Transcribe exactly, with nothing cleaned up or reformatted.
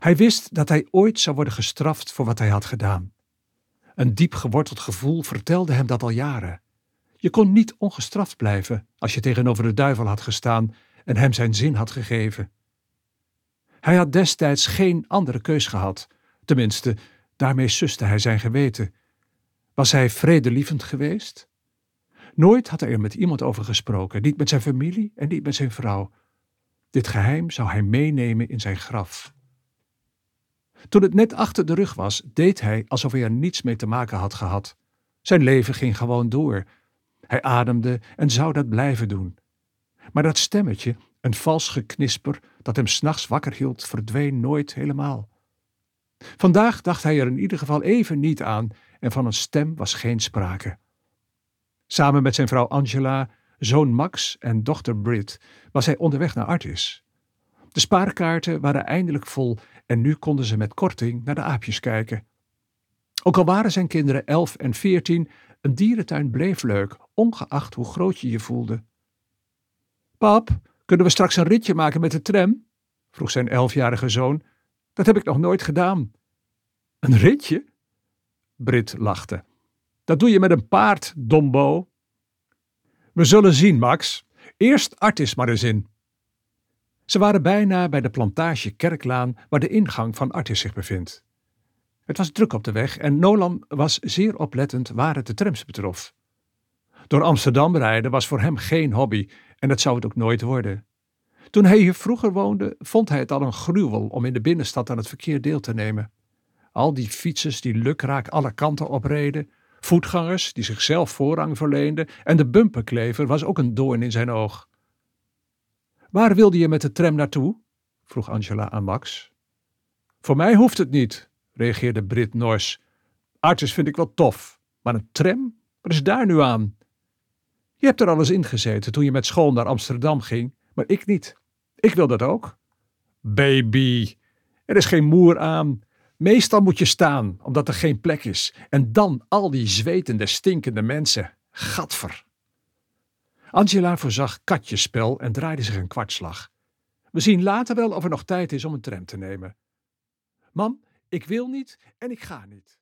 Hij wist dat hij ooit zou worden gestraft voor wat hij had gedaan. Een diep geworteld gevoel vertelde hem dat al jaren. Je kon niet ongestraft blijven als je tegenover de duivel had gestaan en hem zijn zin had gegeven. Hij had destijds geen andere keus gehad, tenminste, daarmee suste hij zijn geweten. Was hij vredelievend geweest? Nooit had hij er met iemand over gesproken, niet met zijn familie en niet met zijn vrouw. Dit geheim zou hij meenemen in zijn graf. Toen het net achter de rug was, deed hij alsof hij er niets mee te maken had gehad. Zijn leven ging gewoon door. Hij ademde en zou dat blijven doen. Maar dat stemmetje, een vals geknisper dat hem 's nachts wakker hield, verdween nooit helemaal. Vandaag dacht hij er in ieder geval even niet aan en van een stem was geen sprake. Samen met zijn vrouw Angela, zoon Max en dochter Brit was hij onderweg naar Artis. De spaarkaarten waren eindelijk vol en nu konden ze met korting naar de aapjes kijken. Ook al waren zijn kinderen elf en veertien, een dierentuin bleef leuk, ongeacht hoe groot je je voelde. Pap, kunnen we straks een ritje maken met de tram? Vroeg zijn elfjarige zoon. Dat heb ik nog nooit gedaan. Een ritje? Brit lachte. Dat doe je met een paard, dombo. We zullen zien, Max. Eerst Artis maar eens in. Ze waren bijna bij de plantage Kerklaan waar de ingang van Artis zich bevindt. Het was druk op de weg en Nolan was zeer oplettend waar het de trams betrof. Door Amsterdam rijden was voor hem geen hobby en dat zou het ook nooit worden. Toen hij hier vroeger woonde, vond hij het al een gruwel om in de binnenstad aan het verkeer deel te nemen. Al die fietsers die lukraak alle kanten opreden, voetgangers die zichzelf voorrang verleenden en de bumperklever was ook een doorn in zijn oog. Waar wilde je met de tram naartoe? Vroeg Angela aan Max. Voor mij hoeft het niet, reageerde Brit nors. Artis vind ik wel tof, maar een tram? Wat is daar nu aan? Je hebt er al eens in gezeten toen je met school naar Amsterdam ging, maar ik niet. Ik wil dat ook. Baby, er is geen moer aan. Meestal moet je staan, omdat er geen plek is. En dan al die zwetende, stinkende mensen. Gadver. Angela voorzag katjesspel en draaide zich een kwartslag. We zien later wel of er nog tijd is om een tram te nemen. Mam, ik wil niet en ik ga niet.